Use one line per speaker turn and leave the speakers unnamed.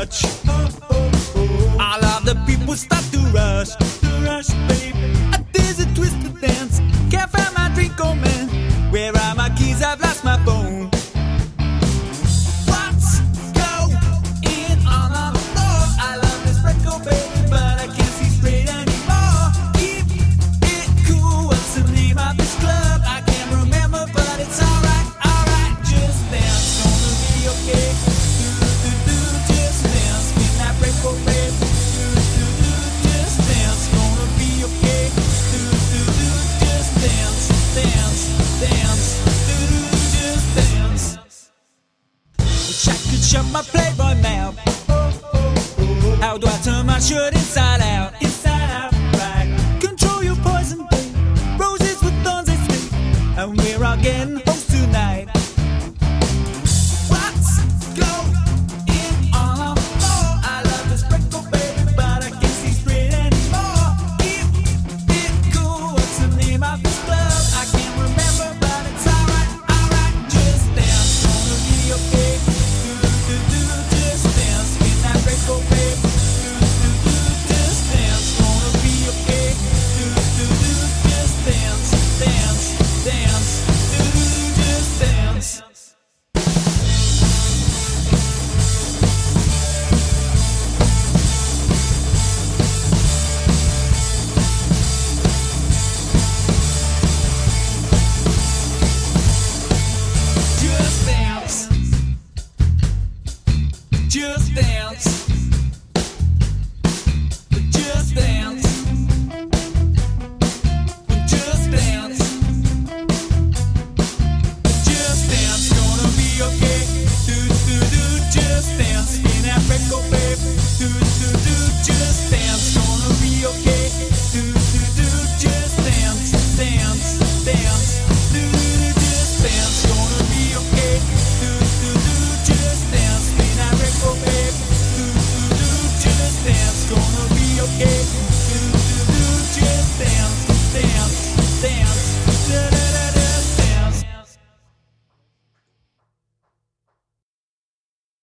touch. All of the people start to rush, babe. There's a twisted dance, can't find my drink, oh man. Where are my keys? I've lost my phone. What's going on the floor? I love this record, baby, but I can't see straight anymore. Keep it cool, what's the name of this club? I can't remember, but it's alright, just dance, gonna be okay. Just dance, in that record, baby. Just dance, gonna be okay. Just dance, dance, just dance. Wish I could shut my Playboy mouth. How do I turn my shirt inside out? Right. Control your poison, babe. Roses with thorns they sleep, and we're all getting hoes tonight. What's going on the floor? I love this record, baby, but I can't see straight anymore. Keep it cool, what's the name of this club? I can't remember, but it's alright, just dance, gonna be okay. Just dance, in that record, baby. Just dance, gonna be okay. Just dance, just dance. Just dance. Just dance. Just dance. Just dance. Just dance, gonna be okay. Just dance, in that record, babe. Just dance, gonna be okay. Just dance, Just dance, gonna be okay. Just dance, in that record, babe. Just dance, gonna be okay.